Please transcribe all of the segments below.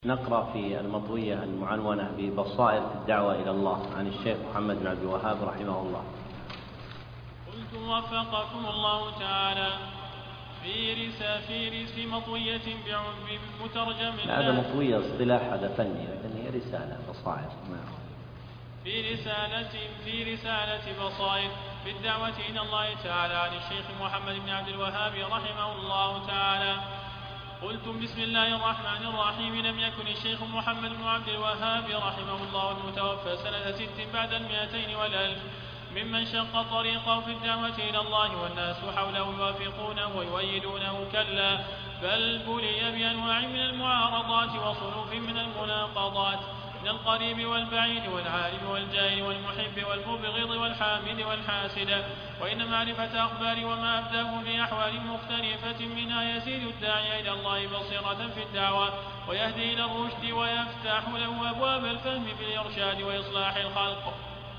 نقرأ في المطوية المعنونة ببصائر في الدعوة إلى الله عن الشيخ محمد بن عبد الوهاب رحمه الله. قلت وفقكم الله تعالى في مطوية بمترجم. هذا مطوية اصطلاح، هذا فني، لكن هي رسالة بصائر. في رسالة بصائر في الدعوة إلى الله تعالى عن الشيخ محمد بن عبد الوهاب رحمه الله تعالى. قلتم بسم الله الرحمن الرحيم. لم يكن الشيخ محمد بن عبد الوهاب رحمه الله المتوفى سنة 6 بعد 200 والألف ممن شق طريقه في الدعوة إلى الله والناس حوله يوافقونه ويؤيدونه، كلا، بل بلي بأنواع من المعارضات وصنوف من المناقضات، من القريب والبعيد والعالم والجاهل والمحب والمبغض والحامد والحاسد. وإن معرفة أخبار وما أبداه في أحوال مختلفة منها يزيد الداعي إلى الله بصيرة في الدعوة ويهدي إلى الرشد ويفتح له أبواب الفهم في الإرشاد وإصلاح الخلق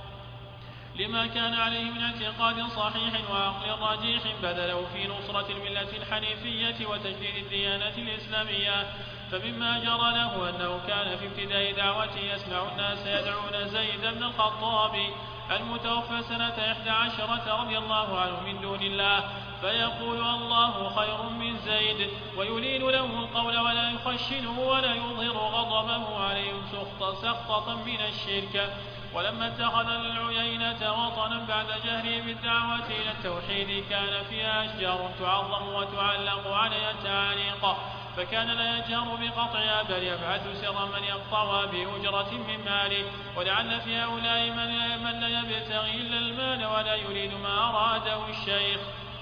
لما كان عليه من اعتقاد صحيح وعقل راجح بذله في نصرة الملة الحنيفية وتجديد الديانة الإسلامية. فمما جرى له أنه كان في ابتداء دعوته يسمع الناس يدعون زيد بن الخطاب المتوفى سنة 11 رضي الله عنه من دون الله، فيقول الله خير من زيد، ويلين له القول ولا يخشنه ولا يظهر غضبه عليهم سخطة من الشرك. ولما اتخذ العيينة وطنا بعد جهره بالدعوة إلى التوحيد كان فيها أشجار تعظم وتعلق عليها التعاليق، فكان لا يجهر بقطعها بل يبعث سرا من يقطعها بأجرة من ماله. ولعل في هؤلاء من لا يبتغي إلا المال ولا يريد ما أراده الشيخ.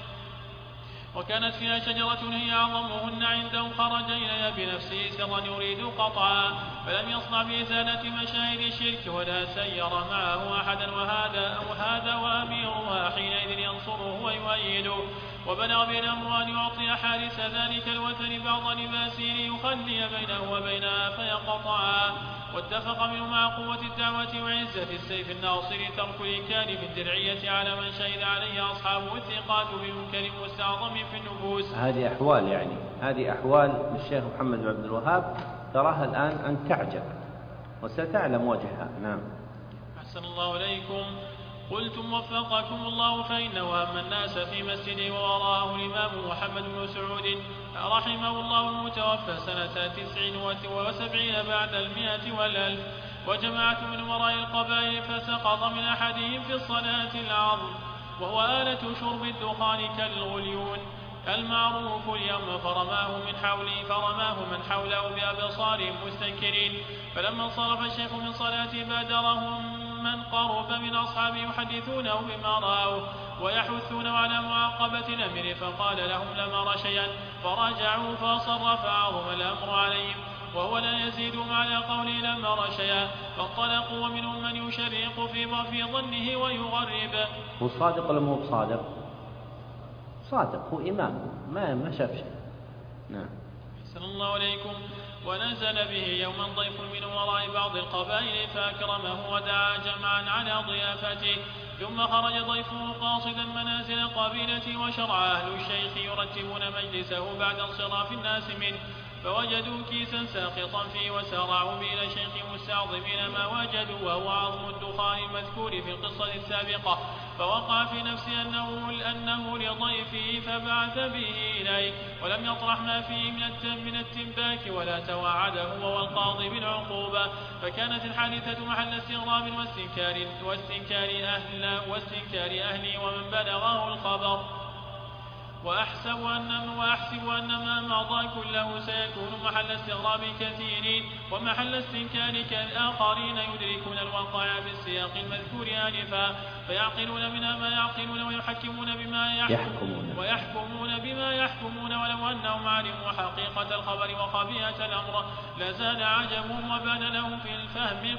وكانت فيها شجرة هي أعظمهن عنده خرج إليها بنفسه سرا يريد قطعها، فلم يصنع بإزالة مشاهد الشرك ولا سير معه أحدا، وهذا وأميرها حينئذ ينصره ويؤيده. وبلغ بالأمر أن يعطي حارس ذلك الوثن بعض لباسه ليخلي بينه وبينها فيقطعها. واتفق منه مع قوة الدعوة وعزة السيف الناصر ترك الإنكار في الدرعية على من شهد عليه أصحابه الثقات بمنكر مستعظم في النفوس. هذه أحوال، هذه أحوال الشيخ محمد بن عبد الوهاب تراها الآن أن تعجب وستعلم وجهها. نعم. أحسن الله إليكم. قلتم وفقكم الله. فإنه أما الناس في مسجده ووراءه الإمام محمد بن سعود رحمه الله المتوفى سنة 79 بعد 100 والألف، وجماعة من وراء القبائل فسقط من أحدهم في الصلاة العظم وهو آلة شرب الدخان كالغليون المعروف اليوم، فرماه من حوله بأبصارهم مستنكرين. فلما انصرف الشيخ من صلاته بادرهم من قرب من أصحابه يحدثونه بما رأوا ويحثونه على معاقبة الأمر، فقال لهم لما شيئا فرجعوا فأصر فعظم الأمر عليهم وهو لا يزيدهم على قوله لما شيئا، فانطلقوا ومنهم من يشرق في ظنه ويغرب. هو صادق ولا مو صادق؟ صادق، هو إمام ما شاف شيء. نعم. أحسن الله عليكم. ونزل به يوما ضيف من وراء بعض القبائل فأكرمه ودعا جمعا على ضيافته، ثم خرج ضيفه قاصدا منازل قبيلته وشرع أهل الشيخ يرتبون مجلسه بعد انصراف الناس منه، فوجدوا كيسا ساقطا فيه وسارعوا به إلى الشيخ مستعظمين ما وجدوا وهو عظم الدخان المذكور في القصة السابقة، فوقع في نفسه أنه لضيفه فبعث به إليه، ولم يطرح ما فيه من التنباك ولا توعده هو والقاضي بالعقوبة، فكانت الحادثة محل استغراب واستنكار أهلي ومن بلغه الخبر. وأحسب أن ما مضى كله سيكون محل استغراب كثيرين ومحل استنكار كالآخرين يدركون الواقع في السياق المذكور آنفا، فيعقلون منها ما يعقلون ويحكمون بما يحكمون ولو أنهم علموا حقيقة الخبر وخبيئة الأمر لزال عجبهم وبان لهم في الفهم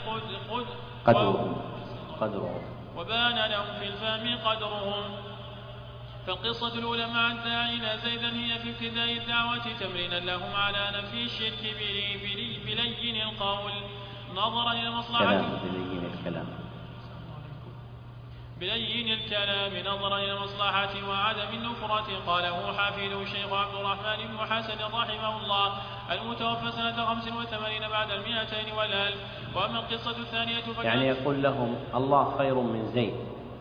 قدرهم. فالقصة الأولى مع الداعين زيدا هي في ابتداء الدعوة تمرينا لهم على نفي الشرك بلين القول نظرا إلى مصلحته بلين الكلام نظرا إلى المصلحة وعدم النفرة. قاله حافظه الشيخ عبد الرحمن بن حسن رحمه الله المتوفى سنة 85 بعد 200 والألف. وأما القصة الثانية يعني يقول لهم الله خير من زيد.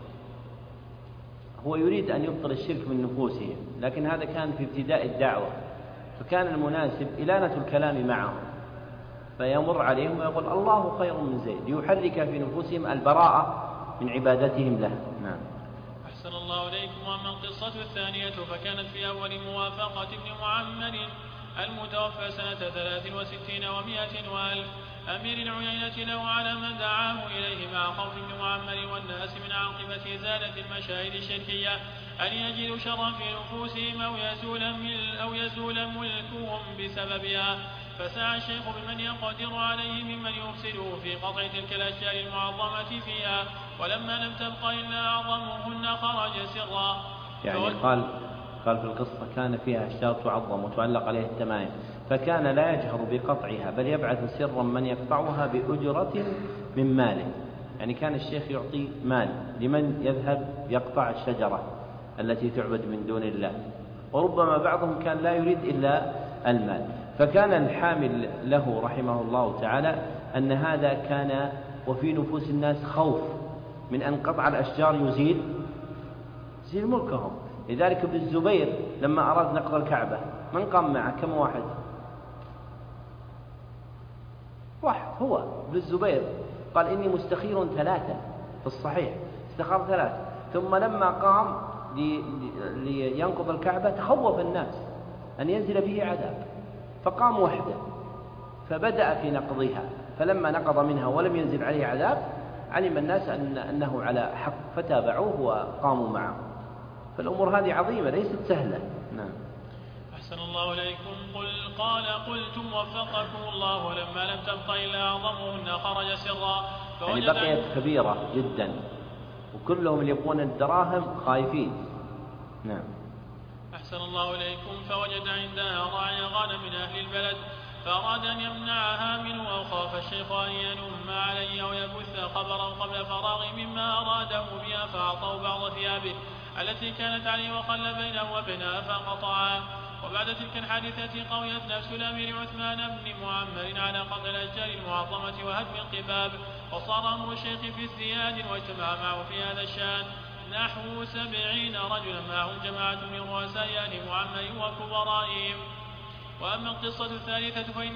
هو يريد أن يبطل الشرك من نفوسهم، لكن هذا كان في ابتداء الدعوة، فكان المناسب إلانة الكلام معهم، فيمر عليهم ويقول الله خير من زيد، ليحرك في نفوسهم البراءة من عبادتهم له. نعم. أحسن الله إليكم. وأما القصة الثانية فكانت في أول موافقة ابن معمر المتوفى سنة 63 و100 وألف أمير العيينة له على من دعاه إليه مع خوف ابن معمر والناس من عاقبة إزالة المشاهد الشركية أن يجدوا شرا في نفوسهم أو يزول ملكهم بسببها. فسعى الشيخ بمن يقدر عليه ممن يفسده في قطع تلك الأشياء المعظمة فيها، ولما لم تبق إلا أعظمهن خرج سرا. يعني قال في القصة كان فيها أشياء تعظم وتعلق عليها التمائم، فكان لا يجهر بقطعها بل يبعث سرا من يقطعها بأجرة من ماله. يعني كان الشيخ يعطي مال لمن يذهب يقطع الشجرة التي تعبد من دون الله، وربما بعضهم كان لا يريد إلا المال. فكان الحامل له رحمه الله تعالى أن هذا كان وفي نفوس الناس خوف من أن قطع الأشجار يزيل ملكهم. لذلك ابن الزبير لما أراد نقض الكعبة من قام معه؟ كم واحد هو ابن الزبير قال إني مستخير 3 في الصحيح، استخار 3. ثم لما قام لينقض الكعبة تخوف الناس أن ينزل به عذاب، فقام وحده فبدأ في نقضها، فلما نقض منها ولم ينزل عليه عذاب علم الناس أنه على حق فتابعوه وقاموا معه. فالأمور هذه عظيمة ليست سهلة. نعم. أحسن الله إليكم. قلتم وفقكم الله لما لم تبق إلا أعظمهن خرج سرا. يعني بقيت كبيرة جدا وكلهم اللي يبغون الدراهم خايفين. نعم. أحسن الله إليكم. فوجد عندها راعي غنم من أهل البلد فأراد أن يمنعها منه، وخاف الشيخ أن ينم عليه أو يبث خبرا قبل فراغ مما أراده بها، فأعطوا بعض ثيابه التي كانت عليه وخل بينه وبينها فقطعها. وبعد تلك الحادثة قويت نفس الأمير عثمان بن معمر على قطع الأشجار المعظمة وهدم القباب، وصار أمر الشيخ في ازدياد، واجتمع معه في هذا الشأن نحو 70 رجلا معهم جماعة من رؤساء آل معمر وكبرائهم. وأما القصة الثالثة فإن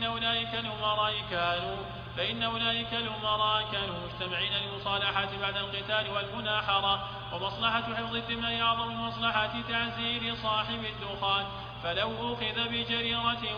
أولئك الأمراء كانوا مجتمعين للمصالحة بعد القتال والمناحرة، ومصلحة حفظ الدماء أعظم من مصلحة تعزير صاحب الدخان، فلو أخذ بجريرته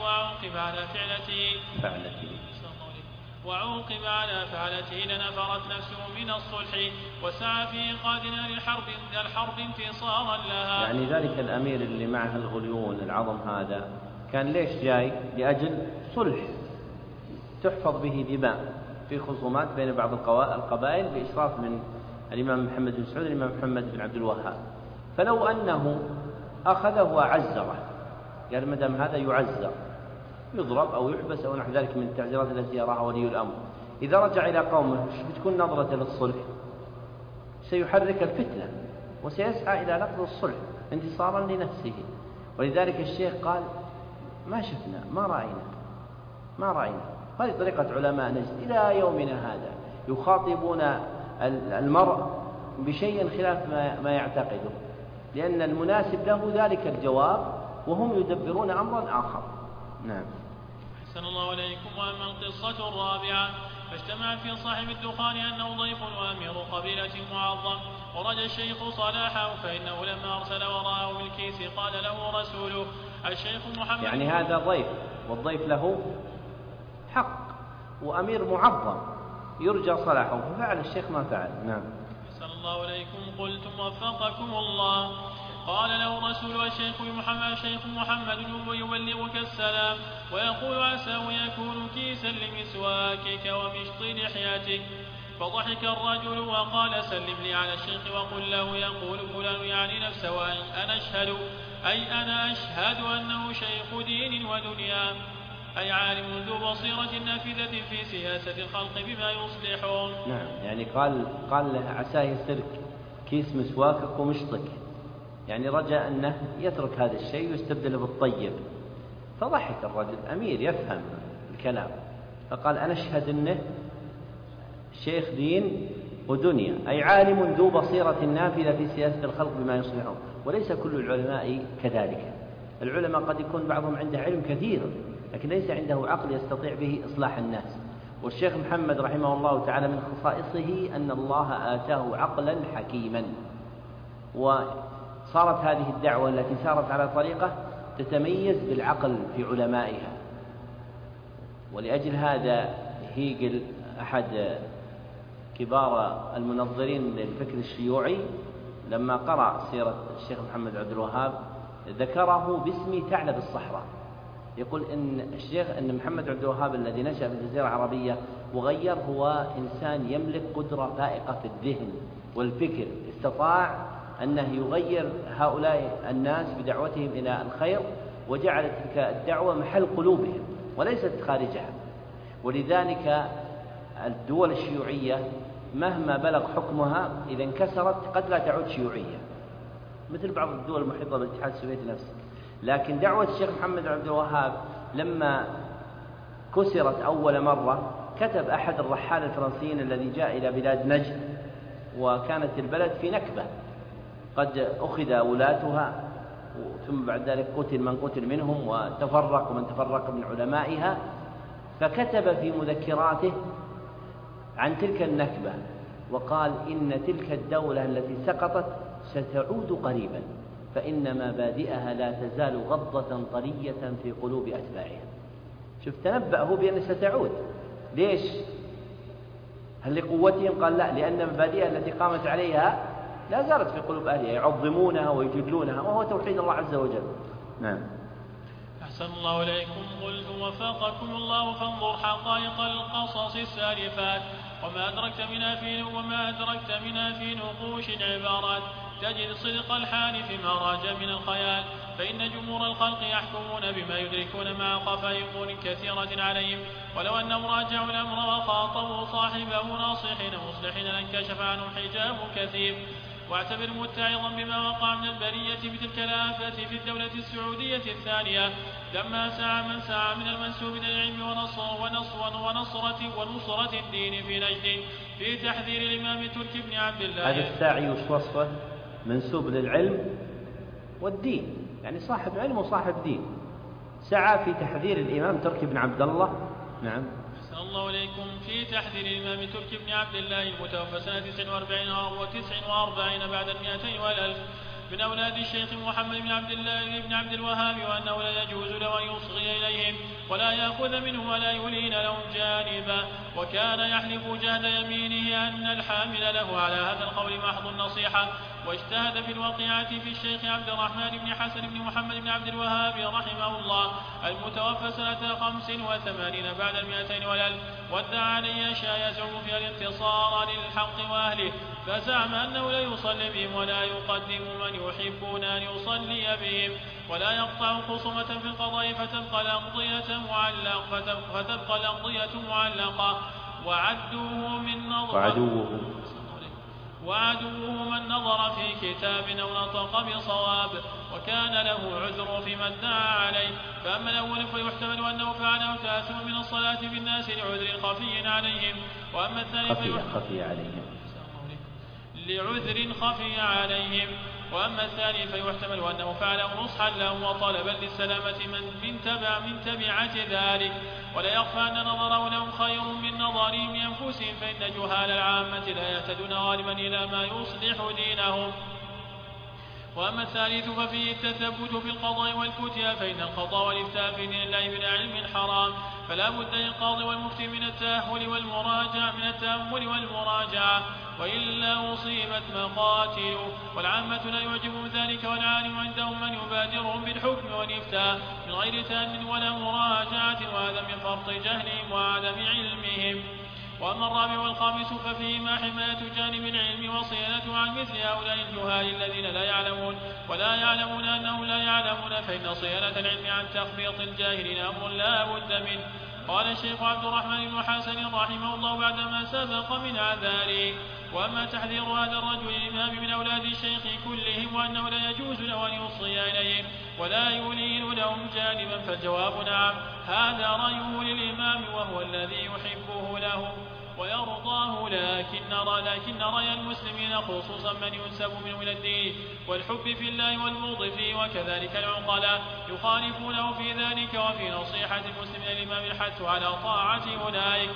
وعوقب على فعلته لنفرت نفسه من الصلح، وسعى في إيقاد نار الحرب انتصارا لها. يعني ذلك الأمير اللي معه الغليون العظم هذا كان ليش جاي؟ لأجل صلح تحفظ به دماء في خصومات بين بعض القبائل بإشراف من الإمام محمد بن سعود والإمام محمد بن عبد الوهاب. فلو أنه أخذه وعزره، قال مدام هذا يعزر يضرب أو يحبس أو نحو ذلك من التعزيرات التي يراها ولي الأمر، إذا رجع إلى قومه بتكون نظرة للصلح؟ سيحرك الفتنة وسيسعى إلى نقض الصلح انتصارا لنفسه. ولذلك الشيخ قال ما شفنا ما رأينا. هذه طريقة علماء نجد إلى يومنا هذا، يخاطبون المرء بشيء خلاف ما يعتقده، لأن المناسب له ذلك الجواب وهم يدبرون أمرا آخر. نعم. أحسن الله إليكم. وأما القصة الرابعة فاجتمع في صاحب الدخان أنه ضيف وأمير قبيلة معظم، ورجى الشيخ صلاحه، فإنه لما أرسل وراءه بالكيس قال له رسوله الشيخ محمد، يعني هذا ضيف والضيف له حق وأمير معظم يرجى صلاحه، ففعل الشيخ ما فعل. نعم. أحسن الله إليكم. قلتم وفقكم الله. قال له رسول الشيخ محمد يبلغك السلام ويقول عساه يكون كيسا لمسواكك ومشط لحياتك. فضحك الرجل وقال سلم لي على الشيخ وقل له يقول فلان يعني نفسه أنا أشهد أنه شيخ دين ودنيا، أي عالم ذو بصيرة نافذة في سياسة الخلق بما يصلحون. نعم. يعني قال له عساه يسرك كيس مسواكك ومشطك، يعني رجاء أنه يترك هذا الشيء ويستبدله بالطيب. فضحك الرجل أمير يفهم الكلام، فقال أنا أشهد أنه شيخ دين ودنيا، أي عالم ذو بصيرة نافذة في سياسة الخلق بما يصلحهم. وليس كل العلماء كذلك، العلماء قد يكون بعضهم عنده علم كثير لكن ليس عنده عقل يستطيع به إصلاح الناس. والشيخ محمد رحمه الله تعالى من خصائصه أن الله آتاه عقلا حكيما، وصارت هذه الدعوة التي سارت على طريقة تتميز بالعقل في علمائها. ولأجل هذا هيجل أحد كبار المنظرين للفكر الشيوعي لما قرأ سيرة الشيخ محمد عبد الوهاب ذكره باسم ثعلب الصحراء، يقول إن محمد عبد الوهاب الذي نشأ في الجزيرة العربية وغير هو إنسان يملك قدرة فائقة في الذهن والفكر، استطاع أنه يغير هؤلاء الناس بدعوتهم إلى الخير وجعل تلك الدعوة محل قلوبهم وليست خارجها. ولذلك الدول الشيوعية مهما بلغ حكمها إذا انكسرت قد لا تعود شيوعية، مثل بعض الدول المحيطة بالاتحاد السوفيتي نفسه. لكن دعوة الشيخ محمد عبد الوهاب لما كسرت أول مرة كتب أحد الرحال الفرنسيين الذي جاء إلى بلاد نجد، وكانت البلد في نكبة قد أخذ ولاتها ثم بعد ذلك قتل من قتل منهم وتفرق من تفرق من علمائها، فكتب في مذكراته عن تلك النكبة وقال إن تلك الدولة التي سقطت ستعود قريبا، فإن مبادئها لا تزال غضة طرية في قلوب أتباعها. شوف تنبأ هو بأن ستعود. ليش؟ هل لقوتهم؟ قال لا، لأن مبادئها التي قامت عليها لا زالت في قلوب أهلها يعظمونها ويجلونها، وهو توحيد الله عز وجل. نعم. أحسن الله إليكم. قلت وفقكم الله فانظر حقائق القصص السالفات وما أدركت منها في نقوش العبارات تجد صدق الحال فيما راج من الخيال، فإن جمهور الخلق يحكمون بما يدركون مع خفاء أمور كثيرة عليهم، ولو أنهم راجعوا الأمر وخاطبوا صاحبه ناصحين مصلحين لانكشف عنهم حجاب كثير. واعتبر متعظا بما وقع من البرية بتلك الآفة في الدولة السعودية الثانية لما سعى من سعى من المنسوب للعلم ونصرة الدين في نجد في تحذير الإمام تركي بن عبد الله. هذا الساعي وش وصفه؟ منسوب للعلم والدين، يعني صاحب علم وصاحب دين، سعى في تحذير الإمام تركي بن عبد الله. نعم. أحسن الله إليكم. في تحذير الإمام تركي بن عبد الله المتوفى سنة 49 بعد 200 والألف من أولاد الشيخ محمد بن عبد الله بن عبد الوهاب، وأنه لا يجوز له أن يصغي إليهم ولا يأخذ منه ولا يلين لهم جانبا، وكان يحلف جهد يمينه أن الحامل له على هذا القول محض النصيحة. واجتهد في الوقيعة في الشيخ عبد الرحمن بن حسن بن محمد بن عبد الوهاب رحمه الله المتوفى سنة 85 بعد 200 والألف، وادعى عليه أشياء يزعم فيها الانتصار للحق وأهله، فزعم أنه لا يصلي بهم ولا يقدم من يحبون أن يصلي بهم ولا يقطع خصومة في القضاء فتبقى الأقضية معلقة وعدوه من نظر في كتاب أو نطق بصواب وكان له عذر فيما ادعى عليه. فأما الأول فيحتمل أنه فعله تأثم من الصلاة بالناس لعذر خفي عليهم، وأما الثاني لعذر خفي عليهم، وأما الثاني فيحتمل أنه فعله نصحا لهم وطلبا للسلامة من تبعة ذلك. ولا يخفى أن نظره لهم خير من نظرهم لأنفسهم، فإن جهال العامة لا يهتدون غالبا إلى ما يصلح دينهم. وأما الثالث ففيه التثبت في القضاء والفتيا، فإن القضاء والإفتاء في دين الله بلا علم حرام، فلا بد للقاضي والمفتي من التأهل والمراجعة وإلا أصيبت مقاتل. والعامة لا يعجبهم ذلك، والعالم عندهم من يبادرهم بالحكم والإفتاء من غير تأن ولا مراجعة، وهذا من فرط جهلهم وعدم علمهم. وأما الرابع والخامس ففيهما حماية جانب العلم وصيانته عن مثل هؤلاء الجهال الذين لا يعلمون ولا يعلمون أنهم لا يعلمون، فإن صيانة العلم عن تخبيط الجاهلين أمر لا بد منه. قال الشيخ عبد الرحمن بن حسن رحمه الله بعدما سبق من عذاره: وأما تحذير هذا الرجل الإمام من أولاد الشيخ كلهم وأنه لا يجوز له أن يوصي إليهم ولا يولين لهم جانبا فالجواب نعم، هذا رأيه للإمام وهو الذي يحبه له ويرضاه، لكن رأي المسلمين خصوصا من ينسب منه إلى الدين والحب في الله والبغض فيه وكذلك العقلاء يخالفونه في ذلك، وفي نصيحة المسلمين للإمام الحث على طاعة أولئك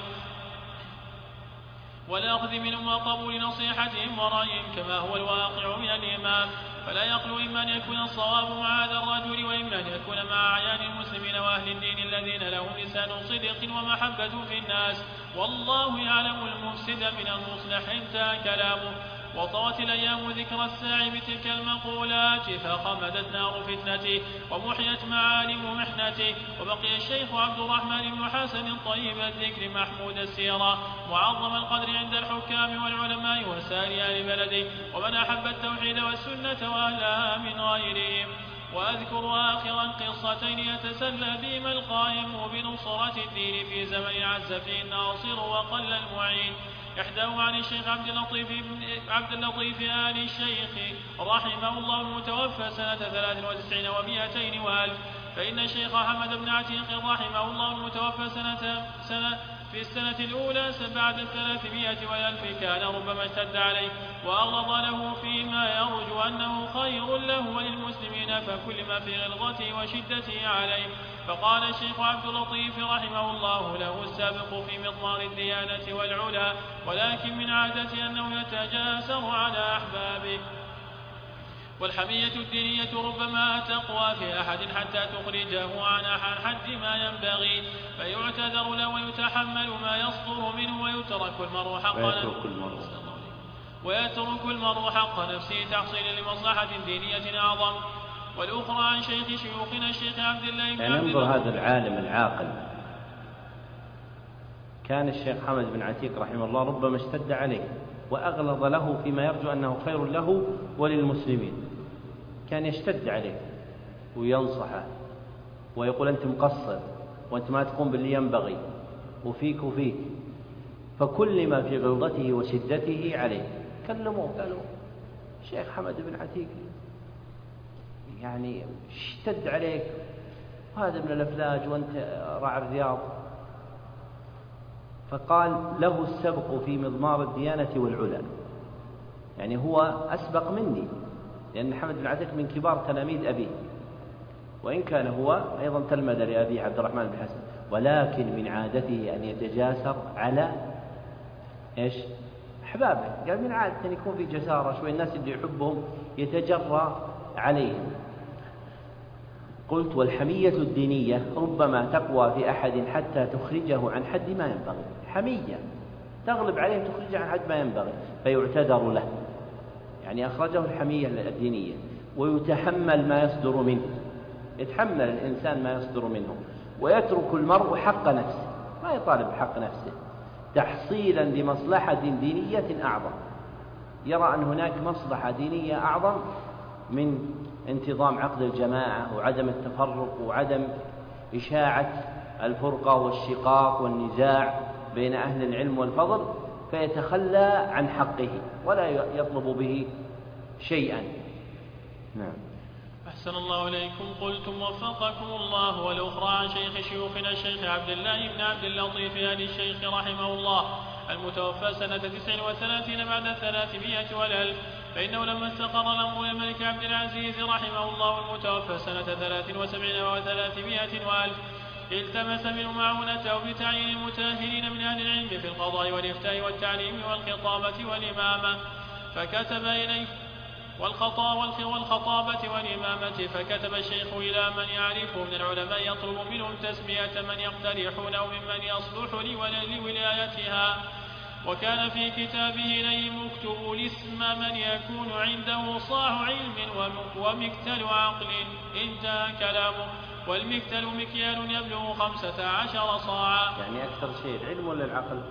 والأخذ منهم وقبول نصيحتهم ورأيهم كما هو الواقع من الإمام. فلا يخلو إما أن يكون الصواب مع هذا الرجل وإما أن يكون مع أعيان المسلمين وأهل الدين الذين لهم لسان صدق ومحبة في الناس، والله يعلم المفسد من المصلح. انتهى كلامه. وطوت الأيام ذكر الساعي بتلك المقولات فخمدت نار فتنته ومحيت معالم محنته، وبقي الشيخ عبد الرحمن بن حسن طيب الذكر محمود السيرة معظم القدر عند الحكام والعلماء وسائر أهل بلده ومن أحب التوحيد والسنة وأهلها من غيرهم. وأذكر آخرا قصتين يتسلى بهما القائم بنصرة الدين في زمن عز فيه الناصر وقل المعين. إحداهما عن الشيخ عبد اللطيف آل الشيخ رحمه الله المتوفى سنة 93 و200 وألف، فإن الشيخ حمد بن عتيق رحمه الله المتوفى في السنة الأولى بعد 300 وألف كان ربما اشتد عليه وأغلظ له فيما يرجو أنه خير له وللمسلمين، فكل ما في غلظته وشدته عليه. فقال الشيخ عبد اللطيف رحمه الله له السابق في مضمار الديانة والعلا، ولكن من عادته أنه يتجاسر على أحبابه. والحمية الدينية ربما تقوى في أحد حتى تخرجه عن حد ما ينبغي فيعتذر له ويتحمل ما يصدر منه ويترك المرء حق نفسه تحصيلا لمصلحة دينية أعظم. والأخرى عن شيوخنا الشيخ عبد الله بن عبد الله. هذا العالم العاقل كان الشيخ حمد بن عتيق رحمه الله ربما اشتد عليه وأغلظ له فيما يرجو أنه خير له وللمسلمين، كان يشتد عليه وينصحه ويقول أنت مقصر وأنت ما تقوم باللي ينبغي وفيك، فكل ما في غلظته وشدته عليه كلموه قالوا الشيخ حمد بن عتيق يعني اشتد عليك، هذا من الأفلاج وأنت راعي الرياض. فقال له السبق في مضمار الديانة والعلا، يعني هو أسبق مني لأن حمد بن عتيق من كبار تلاميذ أبيه، وإن كان هو أيضا تلمذ لأبيه عبد الرحمن بن حسن، ولكن من عادته أن يتجاسر على أحبابه. قال من عادة أن يكون في جسارة شوي، الناس اللي يحبهم يتجرى عليهم. قلت والحمية الدينية ربما تقوى في أحد حتى تخرجه عن حد ما ينبغي، حمية تغلب عليه تخرجه عن حد ما ينبغي فيعتذر له، يعني أخرجه الحمية الدينية، ويتحمل ما يصدر منه، يتحمل الإنسان ما يصدر منه، ويترك المرء حق نفسه، ما يطالب بحق نفسه تحصيلا لمصلحة دينية أعظم، يرى أن هناك مصلحة دينية أعظم من انتظام عقد الجماعة وعدم التفرق وعدم إشاعة الفرقة والشقاق والنزاع بين أهل العلم والفضل، فيتخلى عن حقه ولا يطلب به شيئا. نعم. أحسن الله إليكم. قلتم وفقكم الله. والأخرى عن شيوخنا الشيخ عبد الله بن عبد اللطيف آل الشيخ رحمه الله المتوفى سنة 39 بعد 300 والألف، فإنه لما استقر الأمر للملك عبد العزيز رحمه الله المتوفى سنة 73 و300 وألف التمس منه معونته بتعيين المتأهلين من أهل العلم في القضاء والإفتاء والتعليم والخطابة والإمامة، فكتب إليه والخطابة والإمامة، فكتب الشيخ إلى من يعرفه من العلماء يطلب منهم تسمية من يقترحونه ممن يصلح لولايتها، وكان في كتابه إليهم اكتبوا الاسم من يكون عنده صاع علم ومكتل عقل. انتهى كلامه. والمكتل مكيال يبلغ 15 صاعا. يعني أكثر شيء العلم ولا العقل؟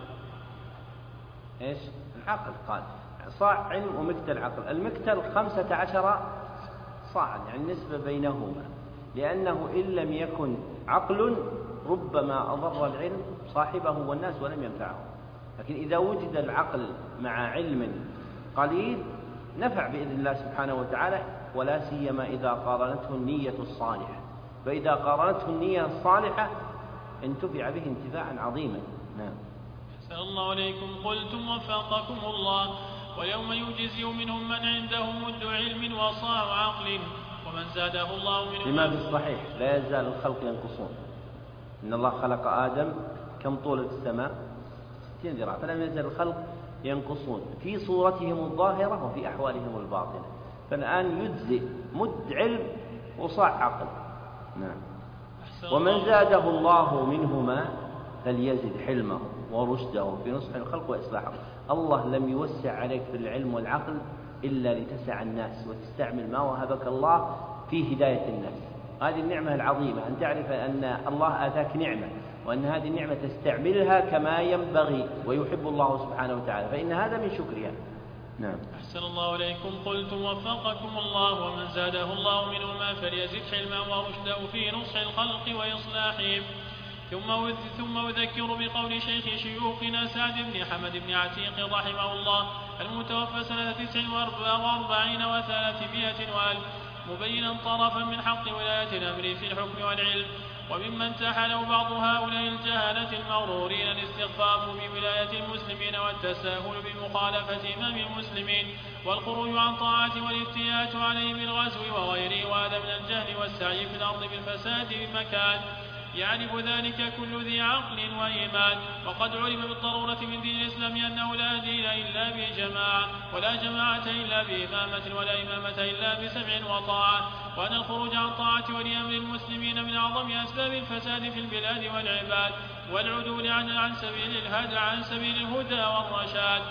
العقل. قال صاع علم ومكتل عقل. المكتل 15 صاعا، يعني النسبة بينهما، لأنه إن لم يكن عقل ربما أضر العلم صاحبه والناس ولم ينفعه. لكن إذا وجد العقل مع علم قليل نفع بإذن الله سبحانه وتعالى، ولا سيما إذا قارنته النية الصالحة، فإذا قارنته النية الصالحة انتفع به انتفاعا عظيما. نعم. أحسن الله عليكم. قلتم وفقكم الله: ويوم يجزي منهم من عنده مد علم وصاع عقل ومن زاده الله منهم. لما في الصحيح: لا يزال الخلق ينقصون. إن الله خلق آدم كم طول السماء؟ 60 ذراع، فلم يزل الخلق ينقصون في صورتهم الظاهرة وفي أحوالهم الباطنة. فالآن يجزئ مد علم وصاع عقل. نعم. ومن زاده الله منهما فليزد حلمه ورشده في نصح الخلق وإصلاحه. الله لم يوسع عليك في العلم والعقل إلا لتسع الناس وتستعمل ما وهبك الله في هداية الناس. هذه النعمة العظيمة، أن تعرف أن الله آتاك نعمة، وأن هذه النعمة تستعملها كما ينبغي ويحب الله سبحانه وتعالى، فإن هذا من شكرها. نعم. أحسن الله إليكم. قلتم وفقكم الله: ومن زاده الله منهما فليزد حلما ورشدا في نصح الخلق وإصلاحهم. ثم أذكر بقول شيخ شيوخنا سعد بن حمد بن عتيق رحمه الله المتوفى سنة 49 و300 وألف، مبينا طرفا من حق ولاية الأمر في الحكم والعلم. وممن تحله بعض هؤلاء الجهلة المغرورين الاستخفاف بولاية المسلمين والتساهل بمخالفة إمام المسلمين والخروج عن طاعة والافتيات عليه بالغزو وغيره، وهذا من الجهل والسعي في الأرض بالفساد بمكان يعرف ذلك كل ذي عقل وإيمان. وقد علم بالضرورة من دين الإسلام أنه لا دين إلا بجماعة، ولا جماعة إلا بإمامة، ولا إمامة إلا بسمع وطاعة، وأن الخروج عن طاعة ولي أمر المسلمين من أعظم أسباب الفساد في البلاد والعباد والعدول عن سبيل الهدى والرشاد.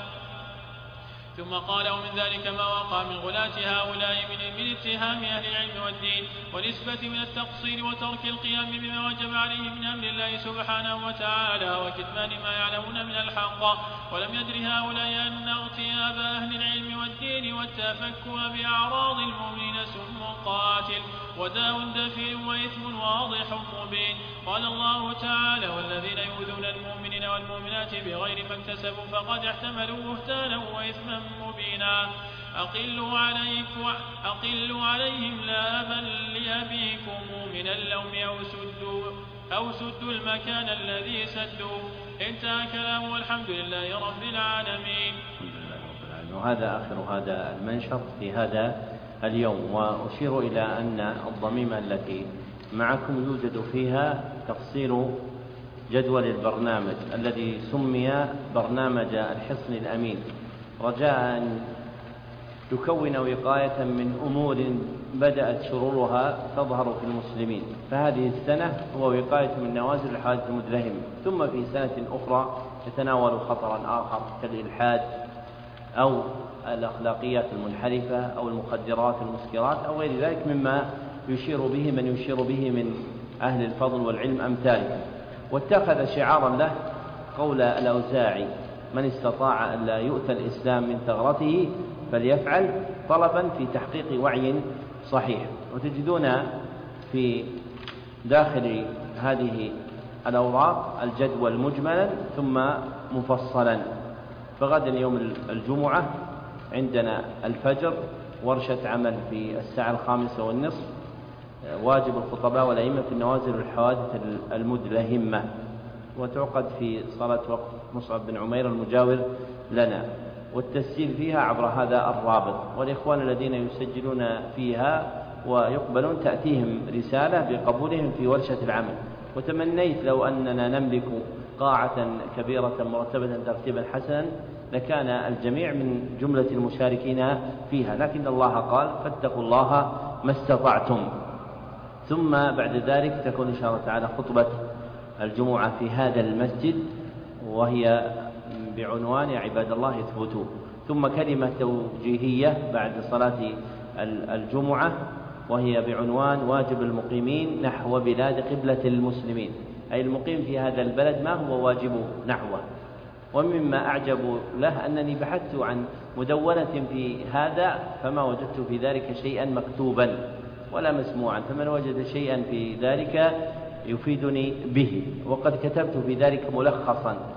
ثم قال: ومن ذلك ما وقع من غلاة هؤلاء من اتهام أهل العلم والدين ونسبة من التقصير وترك القيام بما وجب عليه من أمر الله سبحانه وتعالى وكتمان ما يعلمون من الحق. ولم يدر هؤلاء أن اغتياب أهل العلم والدين والتفكه بأعراض المؤمنين سم قاتل وداء دفير وإثم واضح مبين. قال الله تعالى: والذين يؤذون المؤمنين والمؤمنات بغير ما اكتسبوا فقد احتملوا بهتانا وإثما مبينا. أقلوا عليهم لابا لأبيكم من اللوم أو سدوا المكان الذي سدوا. انتهى كلامه والحمد لله رب العالمين. وهذا آخر هذا المنشط في هذا اليوم. وأشير إلى أن الضميمة التي معكم يوجد فيها تفصيل جدول البرنامج الذي سمي برنامج الحصن الأمين، رجاء أن يكون وقاية من أمور بدأت شرورها تظهر في المسلمين. فهذه السنة هو وقاية من نوازل الحوادث المدلهمة، ثم في سنة أخرى يتناول خطرا آخر كالإلحاد أو الأخلاقيات المنحرفة أو المخدرات المسكرات أو غير ذلك مما يشير به من يشير به من أهل الفضل والعلم أمثالكم. واتخذ شعارا له قول الأوزاعي: من استطاع أن لا يؤتى الإسلام من ثغرته فليفعل، طلبا في تحقيق وعي صحيح. وتجدون في داخل هذه الأوراق الجدول مجملا ثم مفصلا. فغدا يوم الجمعة عندنا الفجر ورشة عمل في الساعة 5:30، واجب الخطباء والأئمة في النوازل والحوادث المدلهمة، وتعقد في صلاة وقت مصعب بن عمير المجاور لنا، والتسجيل فيها عبر هذا الرابط. والإخوان الذين يسجلون فيها ويقبلون تأتيهم رسالة بقبولهم في ورشة العمل. وتمنيت لو أننا نملك قاعة كبيرة مرتبة ترتيبا حسنا لكان الجميع من جملة المشاركين فيها، لكن الله قال: فاتقوا الله ما استطعتم. ثم بعد ذلك تكون إن شاء الله تعالى خطبة الجمعة في هذا المسجد، وهي بعنوان: يا عباد الله اثبتوا. ثم كلمة توجيهية بعد صلاة الجمعة، وهي بعنوان: واجب المقيمين نحو بلاد قبلة المسلمين، أي المقيم في هذا البلد ما هو واجب نحوه. ومما أعجب له أنني بحثت عن مدونة في هذا فما وجدت في ذلك شيئا مكتوبا ولا مسموعا، فمن وجد شيئا في ذلك يفيدني به. وقد كتبت في ذلك ملخصا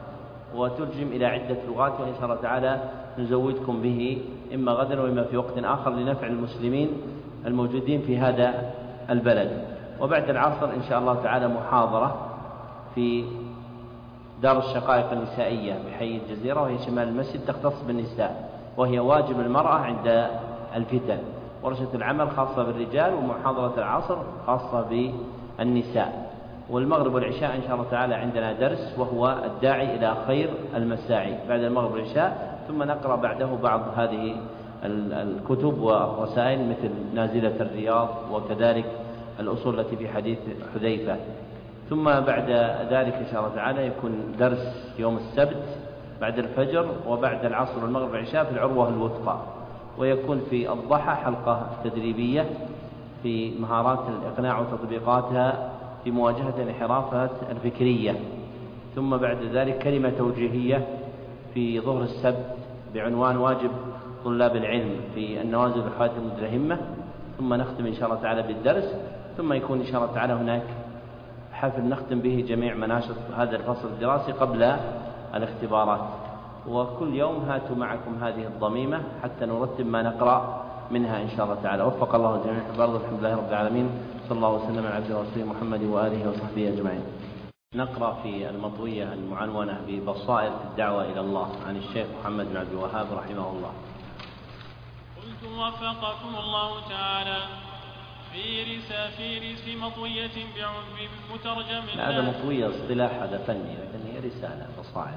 وترجم إلى عدة لغات، وإن شاء الله تعالى نزودكم به إما غدا وإما في وقت آخر لنفع المسلمين الموجودين في هذا البلد. وبعد العصر إن شاء الله تعالى محاضرة في دار الشقائق النسائية بحي الجزيرة، وهي شمال المسجد، تختص بالنساء، وهي واجب المرأة عند الفتن. ورشة العمل خاصة بالرجال، ومحاضرة العصر خاصة بالنساء. والمغرب والعشاء إن شاء الله تعالى عندنا درس، وهو الداعي إلى خير المساعي، بعد المغرب والعشاء، ثم نقرأ بعده بعض هذه الكتب والرسائل مثل نازلة الرياض، وكذلك الأصول التي في حديث حذيفة. ثم بعد ذلك إن شاء الله تعالى يكون درس يوم السبت بعد الفجر، وبعد العصر والمغرب والعشاء في العروة الوثقى. ويكون في الضحى حلقة تدريبية في مهارات الإقناع وتطبيقاتها في مواجهة الانحرافات الفكرية. ثم بعد ذلك كلمة توجيهية في ظهر السبت بعنوان واجب طلاب العلم في النوازل والحوادث المدلهمة. ثم نختم إن شاء الله تعالى بالدرس، ثم يكون إن شاء الله تعالى هناك حفل نختم به جميع مناشط هذا الفصل الدراسي قبل الاختبارات. وكل يوم هاتوا معكم هذه الضميمة حتى نرتب ما نقرأ منها إن شاء الله تعالى. وفق الله الجميع في الأرض. الحمد لله رب العالمين، صلى الله وسلم على عبده ورسوله محمد وآله وصحبه أجمعين. نقرأ في المطوية المعنونة ببصائر في الدعوة إلى الله عن الشيخ محمد بن عبد الوهاب رحمه الله. قلت وفقكم الله تعالى في مطوية بمترجم. هذا مطوية اصطلاح، هذا فني، لكن هي رسالة بصائر.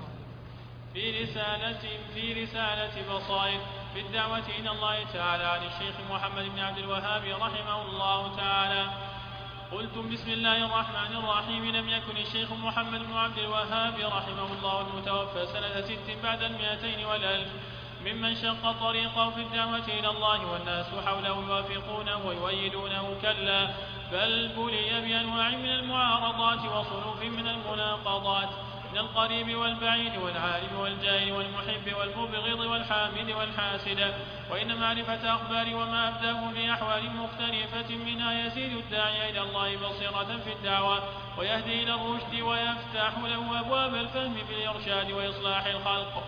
في رسالة بصائر في الدعوة إلى الله تعالى عن الشيخ محمد بن عبد الوهاب رحمه الله تعالى. قلتم بسم الله الرحمن الرحيم. لم يكن الشيخ محمد بن عبد الوهاب رحمه الله المتوفى سنة 6 بعد 200 والألف ممن شق طريقه في الدعوة إلى الله والناس حوله يوافقونه ويؤيدونه، كلا، بل بلي بأنواع من المعارضات وصنوف من المناقضات، من القريب والبعيد والعالم والجاهل والمحب والمبغض والحامد والحاسد. وإن معرفة أخبار وما أبداه في أحوال مختلفة منها يزيد الداعي إلى الله بصيرة في الدعوة، ويهدي إلى الرشد، ويفتح له أبواب الفهم في الإرشاد وإصلاح الخلق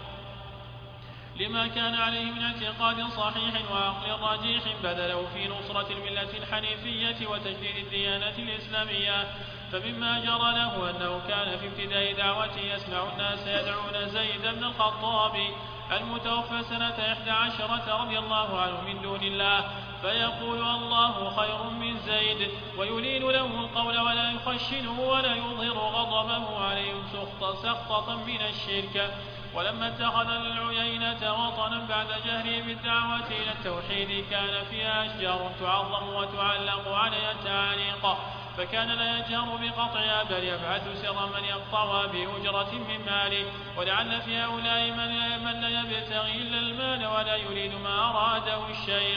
لما كان عليه من اعتقاد صحيح وعقل راجح، بذله في نصرة الملة الحنيفية وتجديد الديانة الإسلامية. فمما جرى له أنه كان في ابتداء دعوته يسمع الناس يدعون زيد بن الخطاب المتوفى سنة 11 رضي الله عنه من دون الله، فيقول الله خير من زيد، ويلين له القول ولا يخشنه ولا يظهر غضبه عليهم سخطة من الشرك. ولما اتخذ العيينة وطنا بعد جهره بالدعوة إلى التوحيد كان فيها أشجار تعظم وتعلق عليها التعاليق، فكان لا يجهر بقطعها بل يبعث سرا من يقطعها بأجرة من ماله. ولعل في هؤلاء من لا يبتغي إلا المال ولا يريد ما أراده الشيخ.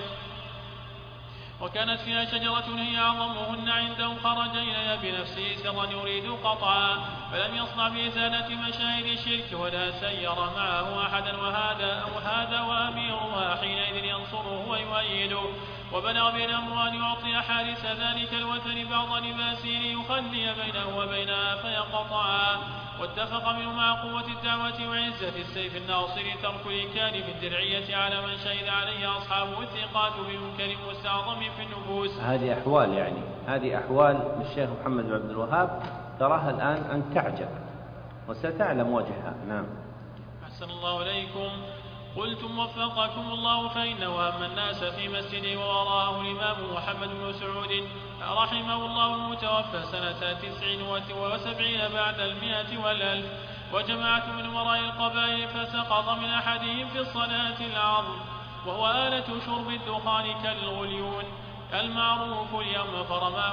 وكانت فيها شجرة هي أعظمهن عنده، خرج إليها بنفسه سرا يريد قطعها، فلم يصنع بإزالة مشاهد الشرك ولا سير معه أحدا، وهذا وأميرها حينئذ ينصره ويؤيده. وبلغ بالأمر أن يعطي حارس ذلك الوثن بعض لباسه ليخلي بينه وبينها فيقطعها. واتفق منه مع قوة الدعوة وعزة السيف الناصر ترك الإنكار في الدرعية على من شهد عليه أصحابه الثقات بمنكر مستعظم في النفوس. هذه أحوال، يعني هذه أحوال الشيخ محمد بن عبد الوهاب تراها الآن أن تعجب وستعلم وجهها. نعم. أحسن الله إليكم. قلتم وفقكم الله. فإنه أما الناس في مسجده ووراءه الإمام محمد بن سعود رحمه الله المتوفى سنة 79 بعد 100 والألف، وجماعة من وراء القبائل فسقط من أحدهم في الصلاة العظم، وهو آلة شرب الدخان كالغليون المعروف اليوم، فرماه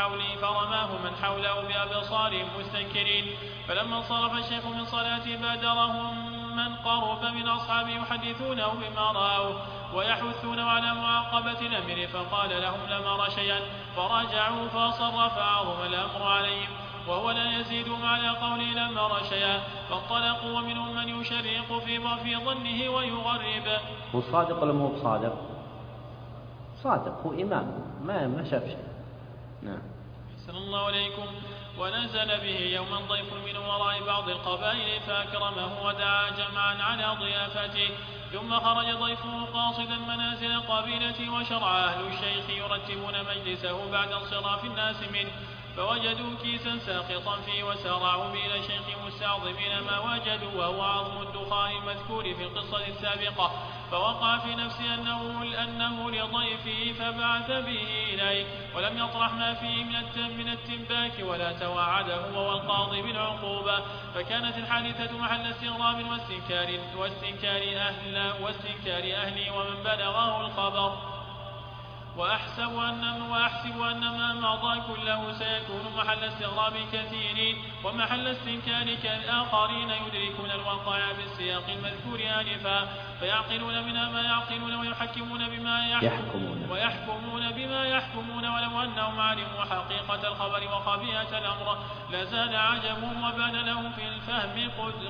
من حوله بأبصارهم مستنكرين. فلما انصرف الشيخ من صلاته بادرهم من قرب من أصحابه يحدثونه بما رأوا ويحثونه على معاقبة الأمر، فقال لهم لم أر شيئا، فرجعوا فأصر فعظم الأمر عليهم، وهو لا يزيدهم على قوله لم أر شيئا، فانطلقوا ومنهم من يشرق في ظنه ويغرب. هو صادق ولا مو صادق؟ صادق، هو إمام ما شاف شيء. نعم. أحسن الله عليكم. ونزل به يوما ضيف من وراء بعض القبائل فأكرمه ودعا جمعا على ضيافته، ثم خرج ضيفه قاصدا منازل قبيلته، وشرع أهل الشيخ يرتبون مجلسه بعد انصراف الناس منه، فوجدوا كيسا ساقطا فيه وسارعوا به إلى الشيخ مستعظمين ما وجدوا، وهو عظم الدخان المذكور في القصة السابقة، فوقع في نفسه أنه لضيفه فبعث به إليه، ولم يطرح ما فيه من التنباك ولا توعده هو والقاضي بالعقوبة، فكانت الحادثة محل استغراب واستنكار أهلي ومن بلغه الخبر. وأحسب أن ما مضى كله سيكون محل استغراب كثيرين ومحل استنكار كالآخرين يدركون الواقع بالسياق المذكور آنفا، فيعقلون منها ما يعقلون ويحكمون بما يحكمون ولو أنهم علموا حقيقة الخبر وخبيئة الأمر لزال عجبهم وبان لهم في الفهم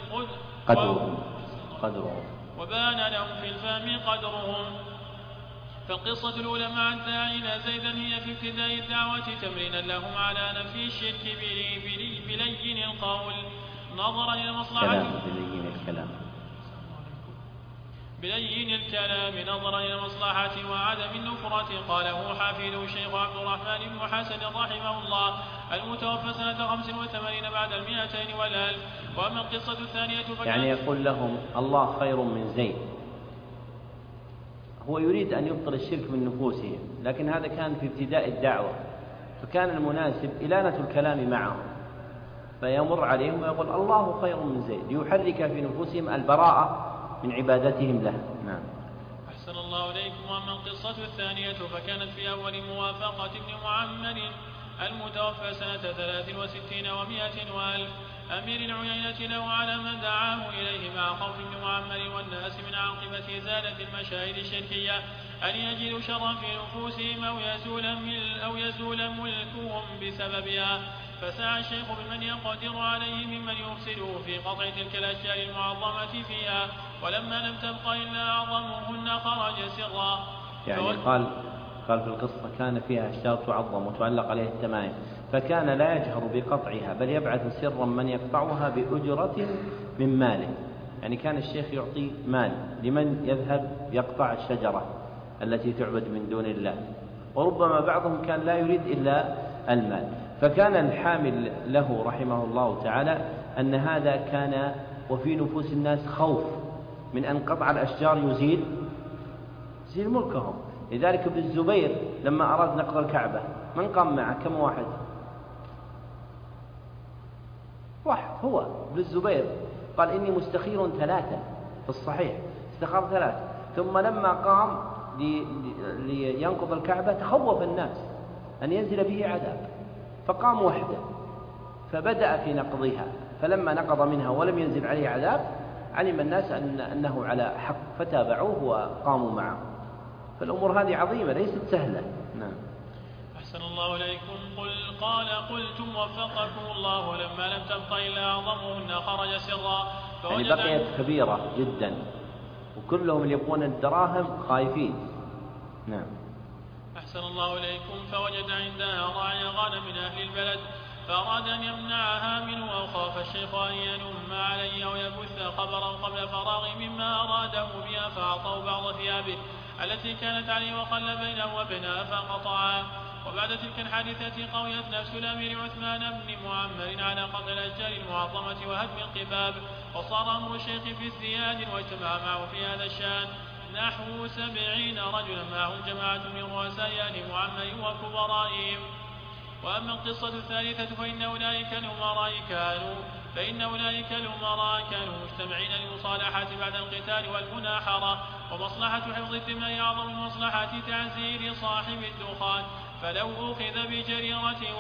قدرهم. فالقصة الأولى مع الداعين زيدا هي في ابتداء الدعوة تمرينا لهم على نفي الشرك بلين القول نظرا إلى مصلحة بلين الكلام نظرا إلى مصلحة وعدم النفرة. قاله حافظه الشيخ عبد الرحمن بن حسن رحمه الله المتوفى سنة 85 بعد 200 والألف. وأما القصة الثانية يعني يقول لهم الله خير من زيد، هو يريد أن يبطل الشرك من نفوسهم، لكن هذا كان في ابتداء الدعوة، فكان المناسب إلانة الكلام معهم، فيمر عليهم ويقول الله خير من زيد ليحرك في نفوسهم البراءة من عبادتهم له. نعم. أحسن الله إليكم. وأما القصة الثانية فكانت في أول موافقة ابن معمر المتوفى سنة 63 و100 وألف أمير العيينة له على من دعاه إليه مع خوف ابن معمر والناس من عاقبة إزالة المشاهد الشركية أن يجدوا شرا في نفوسهم أو يزول ملكهم بسببها، فسعى الشيخ بمن يقدر عليه ممن يفسده في قطع تلك الأشياء المعظمة فيها، ولما لم تبق إلا أعظمهن خرج سرا. يعني قال في القصة كان فيها أشياء تعظم وتعلق عليها التمائم، فكان لا يجهر بقطعها بل يبعث سرا من يقطعها بأجرة من ماله. يعني كان الشيخ يعطي مال لمن يذهب يقطع الشجرة التي تعبد من دون الله، وربما بعضهم كان لا يريد إلا المال، فكان الحامل له رحمه الله تعالى أن هذا كان وفي نفوس الناس خوف من أن قطع الأشجار يزيل ملكهم. لذلك ابن الزبير لما أراد نقض الكعبة من قام معه؟ كم واحد هو ابن الزبير قال إني مستخير 3 في الصحيح، استخار 3، ثم لما قام لينقض الكعبة تخوف الناس أن ينزل به عذاب فقام وحده فبدأ في نقضها، فلما نقض منها ولم ينزل عليه عذاب علم الناس أنه على حق فتابعوه وقاموا معه. فالأمور هذه عظيمة ليست سهلة. نعم. أحسن الله إليكم. قلتم وفقكم الله لما لم تبق إلا أعظمهن خرج سرا، يعني بقيت كبيرة جدا وكلهم يبقون الدراهم خايفين. نعم. أحسن الله إليكم. فوجد عندها راعي غنم من أهل البلد فأراد أن يمنعها منه، وخاف الشيخ أن ينم عليه أو يبث خبرا قبل فراغ مما أراده بها، فأعطاه بعض ثيابه التي كانت عليه وقل بينه وبينها فقطعها. وبعد تلك الحادثة قويت نفس الأمير عثمان بن معمر على قطع الأشجار المعظمة وهدم القباب، وصار أمر الشيخ في ازدياد، واجتمع معه في هذا الشأن نحو 70 رجلا معهم جماعة من رؤساء آل معمر وكبرائهم. وأما القصة الثالثة فإن أولئك الأمراء كانوا مجتمعين للمصالحة بعد القتال والمناحرة، ومصلحة حفظ الدماء أعظم من مصلحة تعزير صاحب الدخان، فلو أخذ بجريرته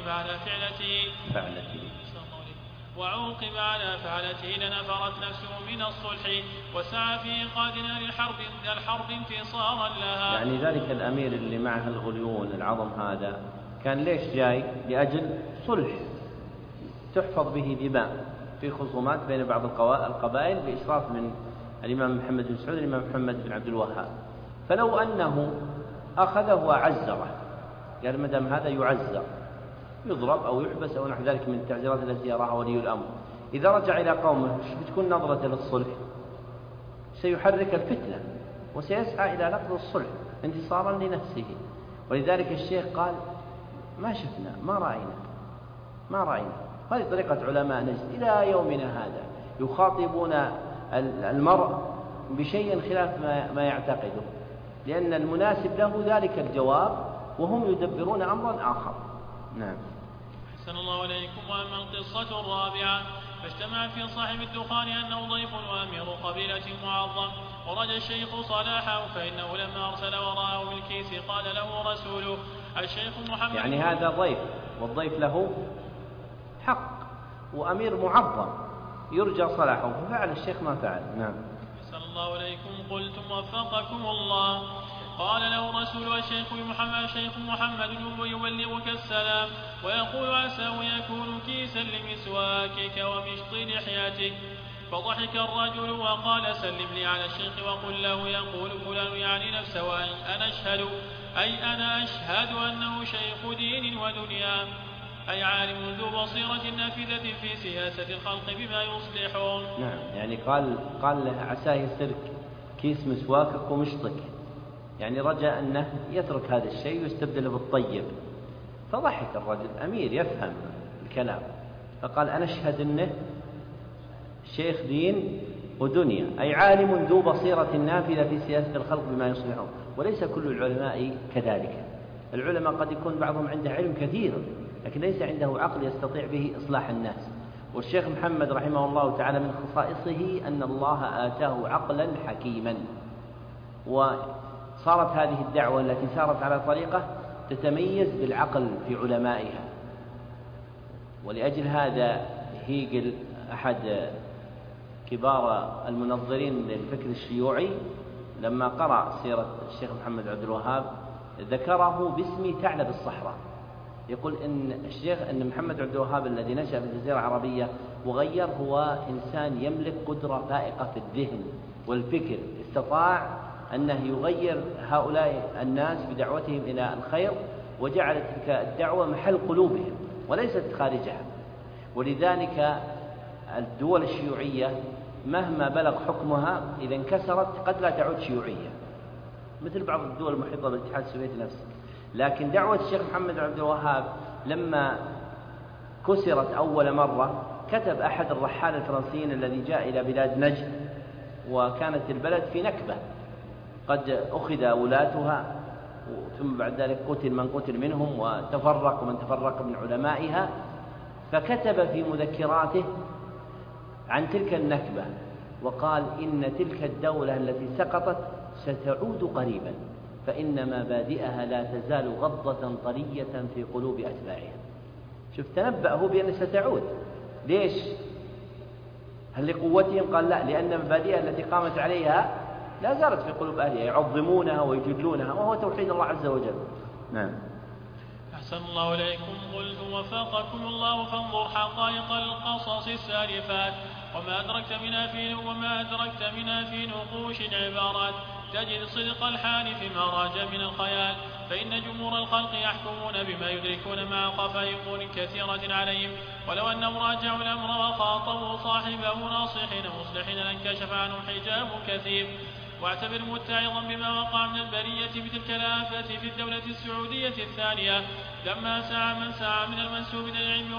وعوقب على فعلته لنفرت نفسه من الصلح، وسعى في إيقادنا للحرب انتصارا لها. يعني ذلك الأمير اللي معه الغليون العظم هذا كان ليش جاي؟ لأجل صلح تحفظ به دماء في خصومات بين بعض القبائل بإشراف من الإمام محمد بن سعود والإمام محمد بن عبد الوهاب. فلو أنه أخذه وعزره، قال مدام هذا يعزر يضرب أو يحبس أو نحو ذلك من التعزيرات التي يراها ولي الأمر. إذا رجع إلى قومه بتكون نظرة للصلح؟ سيحرك الفتنة وسيسعى إلى نقض الصلح انتصارا لنفسه. ولذلك الشيخ قال ما شفنا ما رأينا. هذه طريقة علماء نجد إلى يومنا هذا، يخاطبون المرء بشيء خلاف ما يعتقده، لأن المناسب له ذلك الجواب وهم يدبرون أمرا آخر. نعم. أحسن الله إليكم. وأما القصة الرابعة فاجتمع في صاحب الدخان أنه ضيف وأمير قبيلة معظم، ورجى الشيخ صلاحه، فإنه لما أرسل وراءه بالكيس قال له رسوله الشيخ محمد، يعني هذا ضيف والضيف له حق وأمير معظم يرجى صلاحه، ففعل الشيخ ما فعل. نعم. أحسن الله إليكم. قلتم وفقكم الله. قال له رسول الشيخ محمد يبلغك السلام ويقول عساه يكون كيسا لمسواكك ومشط لحياتك. فضحك الرجل وقال سلم لي على الشيخ وقل له يقول فلان يعني نفسه أنا أشهد أنه شيخ دين ودنيا، أي عالم ذو بصيرة نافذة في سياسة الخلق بما يصلحون. نعم، يعني قال له عساه يصير كيس مسواكك ومشطك، يعني رجاء أنه يترك هذا الشيء ويستبدله بالطيب. فضحك الرجل أمير يفهم الكلام، فقال أنا أشهد أنه شيخ دين ودنيا، أي عالم ذو بصيرة نافذة في سياسة الخلق بما يصلحون. وليس كل العلماء كذلك. العلماء قد يكون بعضهم عنده علم كثير لكن ليس عنده عقل يستطيع به إصلاح الناس. والشيخ محمد رحمه الله تعالى من خصائصه أن الله آتاه عقلا حكيما، وصارت هذه الدعوة التي سارت على طريقة تتميز بالعقل في علمائها. ولأجل هذا هيجل أحد كبار المنظرين للفكر الشيوعي لما قرأ سيرة الشيخ محمد عبد الوهاب ذكره باسم ثعلب الصحراء. يقول إن محمد عبد الوهاب الذي نشأ في الجزيرة العربية وغير هو إنسان يملك قدرة فائقة في الذهن والفكر، استطاع أنه يغير هؤلاء الناس بدعوتهم إلى الخير وجعل تلك الدعوة محل قلوبهم وليست خارجها. ولذلك الدول الشيوعية مهما بلغ حكمها إذا انكسرت قد لا تعود شيوعية، مثل بعض الدول المحيطة بالاتحاد السوفيتي نفسه. لكن دعوة الشيخ محمد عبد الوهاب لما كسرت أول مرة كتب أحد الرحالة الفرنسيين الذي جاء إلى بلاد نجد، وكانت البلد في نكبة قد أخذ ولاتها ثم بعد ذلك قتل من قتل منهم وتفرق من تفرق من علمائها، فكتب في مذكراته عن تلك النكبة وقال إن تلك الدولة التي سقطت ستعود قريبا، فإن مبادئها لا تزال غضة طرية في قلوب أتباعها. شوف تنبأ هو بأن ستعود. ليش؟ هل لقوتهم؟ قال لا، لأن مبادئها التي قامت عليها لا زالت في قلوب أهلها يعظمونها ويجلونها، وهو توحيد الله عز وجل. نعم. أحسن الله إليكم. قلت وفقكم الله. فانظر حقائق القصص السالفات وما أدركت منها في نقوش العبارات تجد صدق الحال فيما راج من الخيال، فإن جمهور الخلق يحكمون بما يدركون مع خفائق كثيرة عليهم، ولو أنهم راجعوا الأمر وخاطبوا صاحبه ناصحين مصلحين لانكشف عنهم حجاب كثير. واعتبر متعظا بما وقع من البرية بتلك الآفة في الدولة السعودية الثانية لما سعى من سعى من المنسوب للعلم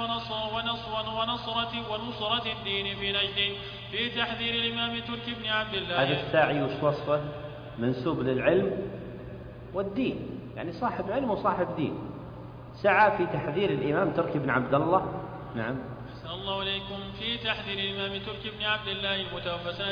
ونصرة الدين في نجد في تحذير الإمام تركي بن عبد الله. هذا الساعي وش وصفه؟ منسوب للعلم والدين، يعني صاحب علم وصاحب دين، سعى في تحذير الإمام تركي بن عبد الله. نعم. أحسن الله إليكم. في تحذير الإمام تركي بن عبد الله المتوفى سنة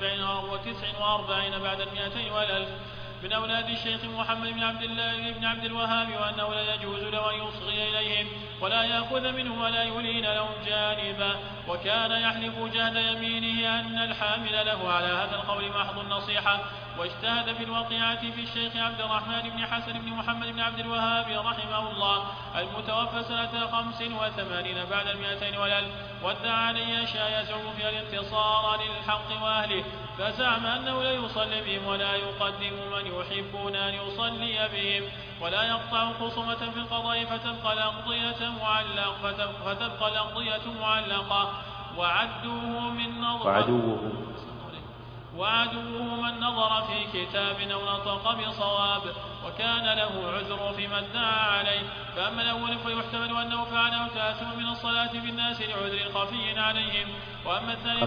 49 بعد 200 والألف من أولاد الشيخ محمد بن عبد الله بن عبد الوهاب، وأنه لا يجوز له أن يصغي إليهم ولا يأخذ منه ولا يلين لهم جانبا، وكان يحلف جهد يمينه أن الحامل له على هذا القول محض النصيحة. واجتهد في الوقيعة في الشيخ عبد الرحمن بن حسن بن محمد بن عبد الوهاب رحمه الله المتوفى سنة 85 بعد 200 والألف، وادعى عليه أشياء يزعم فيها الانتصار للحق وأهله، فزعم أنه لا يصلي بهم ولا يقدم من يحبون أن يصلي بهم، ولا يقطع خصومة في القضاء فتبقى الأقضية معلقة وعدوه من نظر في كتاب أو نطق بصواب وكان له عذر فيما ادعى عليه. فأما الأول فيحتمل أنه فعله تأثم من الصلاة بالناس لعذر خفي عليهم، وأما الثاني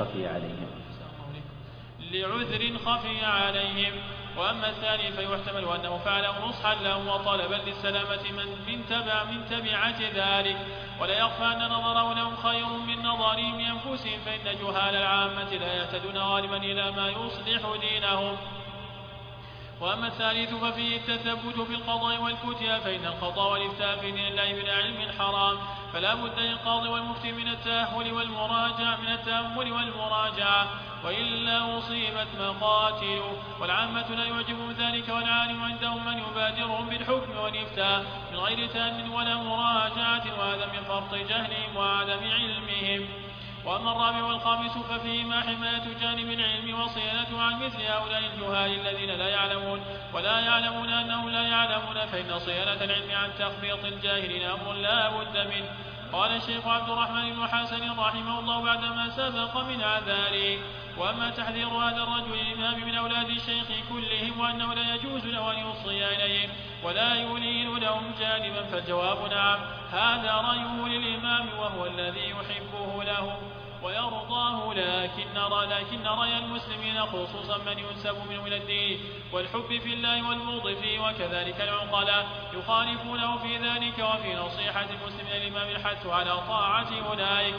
لعذر خفي عليهم، وأما الثاني فيحتمل أنه فعله نصحا لهم وطلبا للسلامة من تبعة ذلك. ولا يخفى أن نظره لهم خير من نظرهم لأنفسهم، فإن جهال العامة لا يهتدون غالبا إلى ما يصلح دينهم. وأما الثالث ففيه التثبت في القضاء والفتيا، فإن القضاء والإفتاء في دين الله بلا علم حرام، فلا بد للقاضي والمفتي من التأهل والمراجعة وإلا أصيبت مقاتل. والعامة لا يعجبهم ذلك، والعالم عندهم من يبادرهم بالحكم والإفتاء من غير تأمل ولا مراجعة، وهذا من فرط جهلهم وعدم علمهم. وأما الرابع والخامس ففيهما حماية جانب العلم وصيانته عن مثل هؤلاء الجهال الذين لا يعلمون ولا يعلمون أنهم لا يعلمون، فإن صيانة العلم عن تخبيط الجاهلين أمر لا بد منه. قال الشيخ عبد الرحمن بن حسن رحمه الله بعدما سبق من عذاره: وأما تحذير هذا الرجل الإمام من أولاد الشيخ كلهم وأنه لا يجوز له أن يوصي إليهم ولا يلين لهم جانبا، فالجواب نعم، هذا رأيه للإمام وهو الذي يحبه له ويرضاه، لكن رأي المسلمين خصوصا من ينسب منه إلى الدين والحب في الله والبغض فيه وكذلك العقلاء يخالفونه في ذلك، وفي نصيحة المسلمين للإمام الحث على طاعة أولئك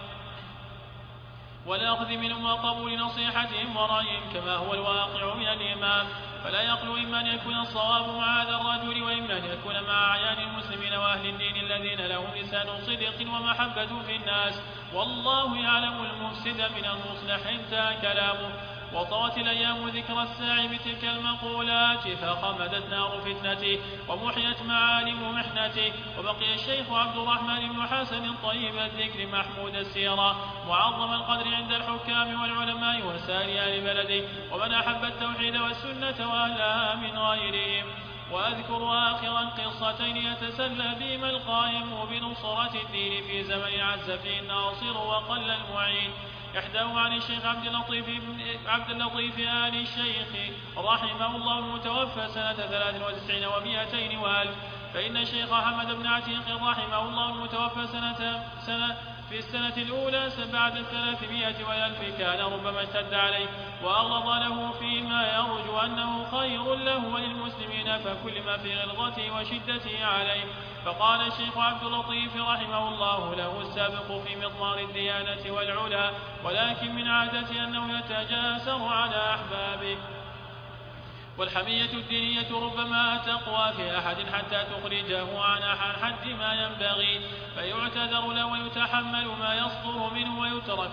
والأخذ منهم وقبول نصيحتهم ورأيهم كما هو الواقع من الإمام. فلا يخلو إما أن يكون الصواب مع هذا الرجل، وإما أن يكون مع أعيان المسلمين وأهل الدين الذين لهم لسان صدق ومحبة في الناس، والله يعلم المفسد من المصلح. انتهى كلامه. وطوت الأيام ذكر الساعي بتلك المقولات، فخمدت نار فتنته ومحيت معالم محنته، وبقي الشيخ عبد الرحمن بن حسن طيب الذكر محمود السيرة معظم القدر عند الحكام والعلماء وسائر أهل بلده، ومن أحب التوحيد والسنة وأهلها من غيرهم. وأذكر آخرا قصتين يتسلى بهما القائم بنصرة الدين في زمن عز فيه الناصر وقل المعين. إحداه عن الشيخ عبد اللطيف آل الشيخ رحمه الله المتوفى سنة 93 و200 وألف، فإن الشيخ حمد بن عتيق رحمه الله المتوفى في السنة الأولى بعد 300 وألف كان ربما اشتد عليه وأغلظ له فيما يرجو أنه خير له وللمسلمين، فكل ما في غلظته وشدته عليه. فقال الشيخ عبد اللطيف رحمه الله له السابق في مضمار الديانة والعلا، ولكن من عادته أنه يتجاسر على أحبابه. والحمية الدينية ربما تقوى في أحد حتى تخرجه عن حد ما ينبغي، فيعتذر له ويتحمل ما يصدر منه ويترك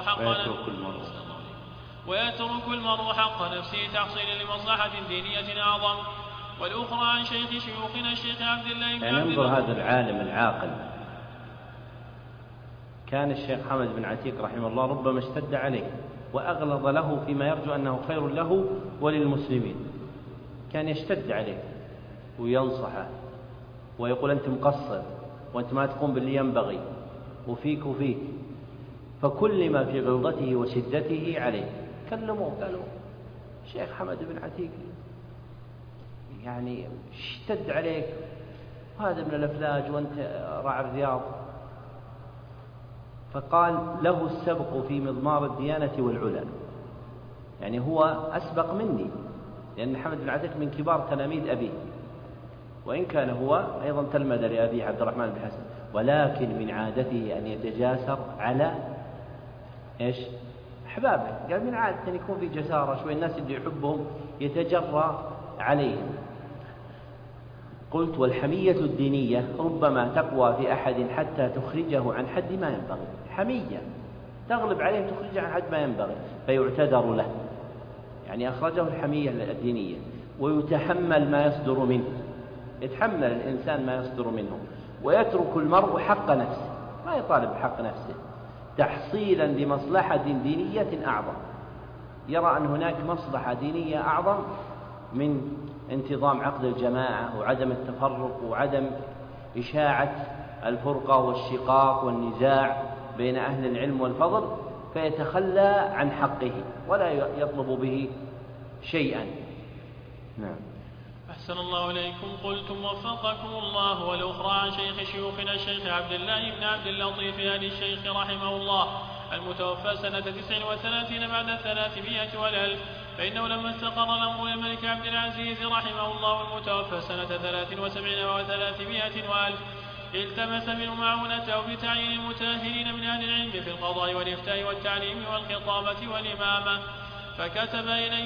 المرء حق نفسه تحصيلا لمصلحة دينية أعظم. والأخرى عن شيوخنا الشيخ عبد الله بن عبد الله. هذا العالم العاقل كان الشيخ حمد بن عتيق رحمه الله ربما اشتد عليه وأغلظ له فيما يرجو أنه خير له وللمسلمين، كان يشتد عليه وينصحه ويقول أنت مقصر وأنت ما تقوم باللي ينبغي وفيك، فكل ما في غلظته وشدته عليه كلموه قالوا الشيخ حمد بن عتيق يعني اشتد عليك، هذا من الأفلاج وأنت راعي الرياض. فقال له السبق في مضمار الديانة والعلا، يعني هو أسبق مني، لأن حمد بن عتيق من كبار تلاميذ أبيه، وإن كان هو أيضا تلمذ لأبيه عبد الرحمن بن حسن، ولكن من عادته أن يتجاسر على أحبابه. قال من عادة أن يكون في جسارة شوي، الناس اللي يحبهم يتجرى عليهم. قلت والحمية الدينية ربما تقوى في أحد حتى تخرجه عن حد ما ينبغي، حمية تغلب عليه تخرجه عن حد ما ينبغي فيعتذر له، يعني أخرجه الحمية الدينية، ويتحمل ما يصدر منه، يتحمل الإنسان ما يصدر منه، ويترك المرء حق نفسه، ما يطالب بحق نفسه تحصيلا لمصلحة دينية أعظم، يرى أن هناك مصلحة دينية أعظم من انتظام عقد الجماعة وعدم التفرق وعدم إشاعة الفرقة والشقاق والنزاع بين أهل العلم والفضل، فيتخلى عن حقه ولا يطلب به شيئا. نعم. أحسن الله إليكم. قلتم وفقكم الله والأخرى عن شيوخنا الشيخ عبد الله بن عبد اللطيف آل الشيخ رحمه الله المتوفى سنة 39 بعد 300 والألف، فإنه لما استقر الأمر للملك عبد العزيز رحمه الله المتوفى سنة 73 و300 وألف التمس منه معونته بتعيين المتأهلين من أهل العلم في القضاء والإفتاء والتعليم والخطابة والإمامة، فكتب إليه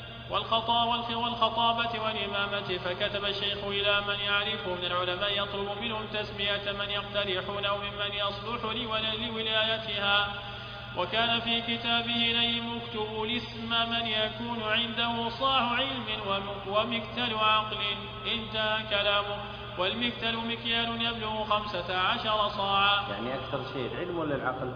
والخطابة والإمامة، فكتب الشيخ إلى من يعرفه من العلماء يطلب منهم تسمية من يقترحونه ممن يصلح لولايتها، وكان في كتابه إليهم اكتبوا الاسم من يكون عنده صاع علم ومكتل عقل، انتهى كلامه. والمكتل مكيال يبلغ 15 صاعا. يعني أكثر شيء العلم ولا العقل؟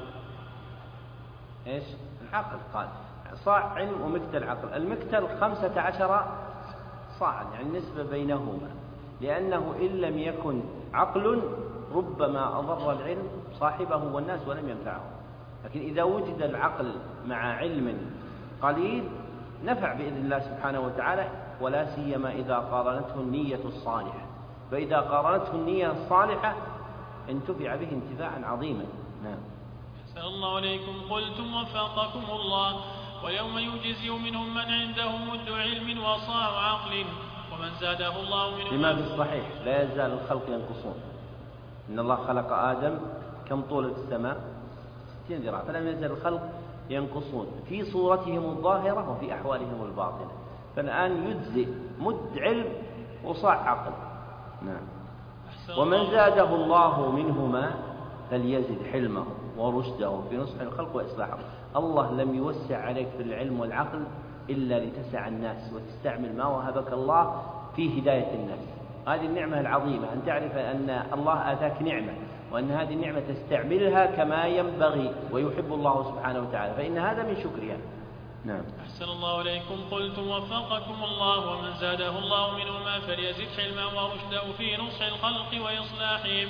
إيش؟ العقل. قال صاع علم ومكتل عقل. المكتل 15 صاعا، يعني النسبة بينهما، لأنه إن لم يكن عقل ربما أضر العلم صاحبه والناس ولم ينفعه، لكن إذا وجد العقل مع علم قليل نفع بإذن الله سبحانه وتعالى، ولا سيما إذا قارنته النية الصالحة، فإذا قارنته النية الصالحة انتفع به انتفاعا عظيما. نعم. أحسن الله عليكم. قلتم وفقكم الله ويوم يجزي منهم من عنده مد علم وصاع عقل ومن زاده الله منهم. لما في الصحيح لا يزال الخلق ينقصون، إن الله خلق آدم كم طول السماء 60 ذراع، فلم يزل الخلق ينقصون في صورتهم الظاهرة وفي أحوالهم الباطنة، فالآن يجزئ مد علم وصاع عقل. نعم. ومن زاده الله منهما فليزد حلمه ورشده في نصح الخلق وإصلاحه. الله لم يوسع عليك في العلم والعقل إلا لتسع الناس وتستعمل ما وهبك الله في هداية الناس. هذه النعمة العظيمة، أن تعرف أن الله آتاك نعمة وأن هذه النعمة تستعملها كما ينبغي ويحب الله سبحانه وتعالى، فإن هذا من شكرها. نعم. أحسن الله إليكم. قلتم وفقكم الله ومن زاده الله منهما فليزد حلما ورشده في نصح الخلق وإصلاحهم.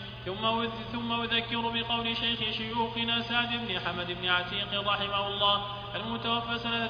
ثم أذكر بقول شيخ شيوخنا سعد بن حمد بن عتيق رحمه الله المتوفى سنة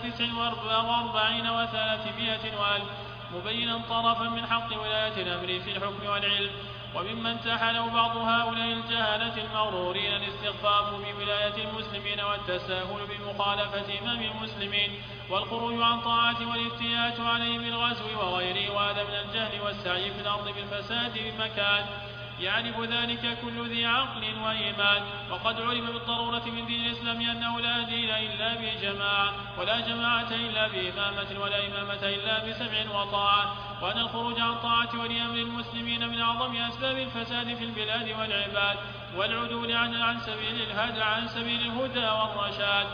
49 و300 وألف، مبينا طرفا من حق ولاية الأمر في الحكم والعلم. وممن تحلوا بعض هؤلاء الجهلة المغرورين الاستخفاف بولاية المسلمين والتساهل بمخالفة إمام المسلمين والخروج عن طاعة والافتيات عليه بالغزو وغيره، وهذا من الجهل والسعي في الأرض بالفساد بمكان يعرف ذلك كل ذي عقل وإيمان. وقد علم بالضرورة من دين الإسلام أنه لا دين إلا بجماعة، ولا جماعة إلا بإمامة، ولا إمامة إلا بسمع وطاعة، وأن الخروج عن طاعة ولي أمر المسلمين من أعظم أسباب الفساد في البلاد والعباد والعدول عن سبيل الهدى والرشاد.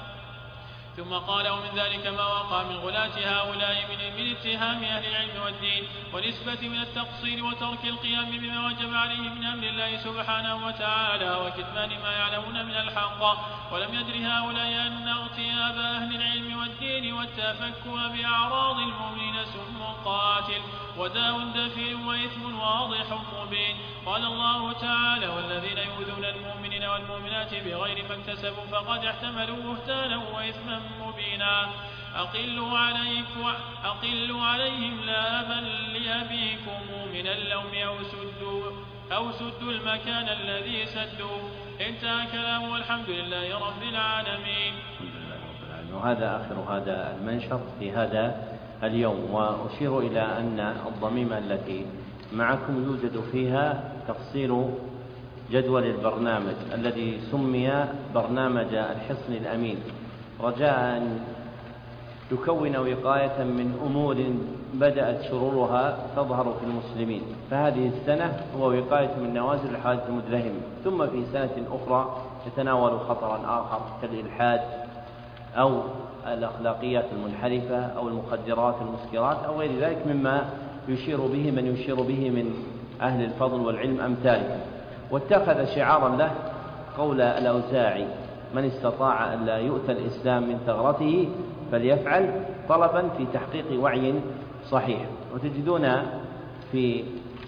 ثم قال ومن ذلك ما وقع من غلاة هؤلاء من اتهام أهل العلم والدين ونسبة من التقصير وترك القيام بما وجب عليه من أمر الله سبحانه وتعالى وكتمان ما يعلمون من الحق، ولم يدر هؤلاء أن اغتياب أهل العلم والدين والتفكه بأعراض المؤمنين سم قاتل وداء دفير وإثم واضح مبين. قال الله تعالى والذين يؤذون المؤمنين والمؤمنات بغير ما اكتسبوا فقد احتملوا بهتانا وإثما مبينا. أقلوا عليهم لابا لأبيكم من اللوم أو سدوا المكان الذي سدوا. انتهى كلامه والحمد لله رب العالمين. وهذا آخر هذا المنشط في هذا اليوم. وأشير إلى أن الضميمة التي معكم يوجد فيها تفصيل جدول البرنامج الذي سمي برنامج الحصن الأمين، رجاء أن يكون وقاية من أمور بدأت شرورها تظهر في المسلمين. فهذه السنة هو وقاية من نوازل الحادث المدلهم، ثم في سنة أخرى يتناول خطرا آخر كالإلحاد أو الأخلاقيات المنحرفة أو المخدرات المسكرات أو غير ذلك مما يشير به من يشير به من أهل الفضل والعلم أمثالكم. واتخذ شعارا له قول الأوزاعي من استطاع أن لا يؤتى الإسلام من ثغرته فليفعل، طلبا في تحقيق وعي صحيح. وتجدون في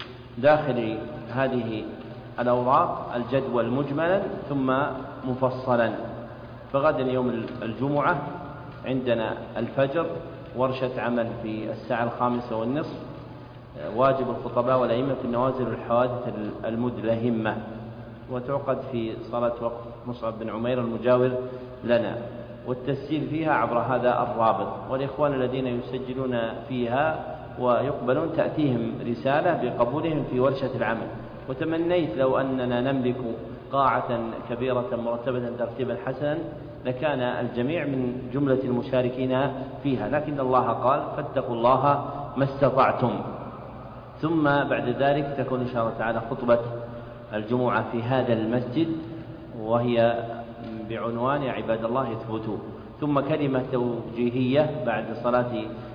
داخل هذه الأوراق الجدول مجملا ثم مفصلا. فغدا يوم الجمعة عندنا الفجر ورشة عمل في الساعة 5:30، واجب الخطباء والأئمة في النوازل والحوادث المدلهمة، وتعقد في صلاة وقت مصعب بن عمير المجاور لنا، والتسجيل فيها عبر هذا الرابط. والإخوان الذين يسجلون فيها ويقبلون تأتيهم رسالة بقبولهم في ورشة العمل. وتمنيت لو أننا نملك قاعة كبيرة مرتبة ترتيبا حسنا لكان الجميع من جملة المشاركين فيها، لكن الله قال فاتقوا الله ما استطعتم. ثم بعد ذلك تكون إن شاء الله تعالى خطبة الجمعة في هذا المسجد، وهي بعنوان يا عباد الله اثبتوا، ثم كلمة توجيهية بعد صلاة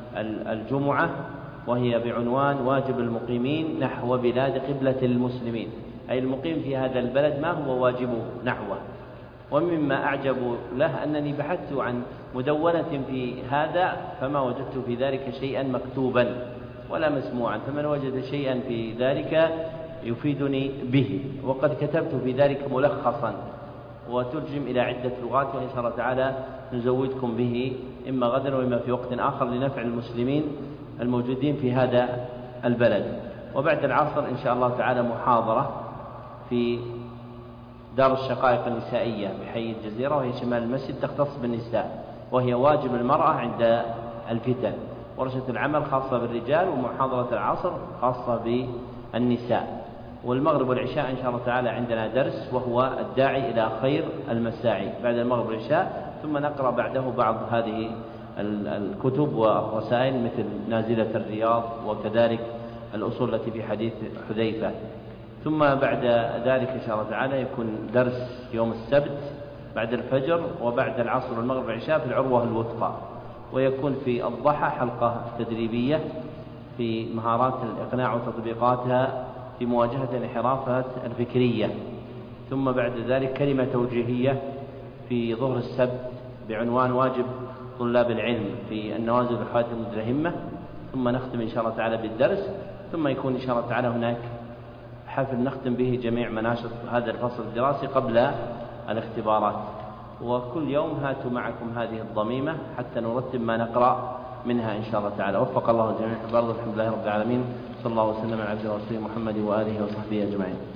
الجمعة وهي بعنوان واجب المقيمين نحو بلاد قبلة المسلمين، أي المقيم في هذا البلد ما هو واجب نحوه. ومما أعجب له أنني بحثت عن مدونة في هذا فما وجدت في ذلك شيئا مكتوبا ولا مسموعا، فمن وجد شيئا في ذلك يفيدني به. وقد كتبت في ذلك ملخصا وترجم إلى عدة لغات، وإن شاء الله تعالى نزودكم به إما غدا وإما في وقت آخر لنفع المسلمين الموجودين في هذا البلد. وبعد العصر إن شاء الله تعالى محاضرة في دار الشقائق النسائية بحي الجزيرة، وهي شمال المسجد، تختص بالنساء، وهي واجب المرأة عند الفتن. ورشة العمل خاصة بالرجال، ومحاضرة العصر خاصة بالنساء. والمغرب والعشاء إن شاء الله تعالى عندنا درس وهو الداعي إلى خير المساعي بعد المغرب والعشاء، ثم نقرأ بعده بعض هذه الكتب والرسائل مثل نازلة الرياض وكذلك الأصول التي في حديث حذيفة. ثم بعد ذلك إن شاء الله تعالى يكون درس يوم السبت بعد الفجر وبعد العصر والمغرب والعشاء في العروة الوثقى، ويكون في الضحى حلقة تدريبية في مهارات الإقناع وتطبيقاتها في مواجهة الانحرافات الفكرية. ثم بعد ذلك كلمة توجيهية في ظهر السبت بعنوان واجب طلاب العلم في النوازل والحوادث المدلهمة، ثم نختم إن شاء الله تعالى بالدرس، ثم يكون إن شاء الله تعالى هناك حفل نختم به جميع مناشط هذا الفصل الدراسي قبل الاختبارات. وكل يوم هاتوا معكم هذه الضميمة حتى نرتب ما نقرأ منها إن شاء الله تعالى. وفق الله الجميع. الحمد لله رب العالمين، صلى الله وسلم على عبده ورسوله محمد وآله وصحبه أجمعين.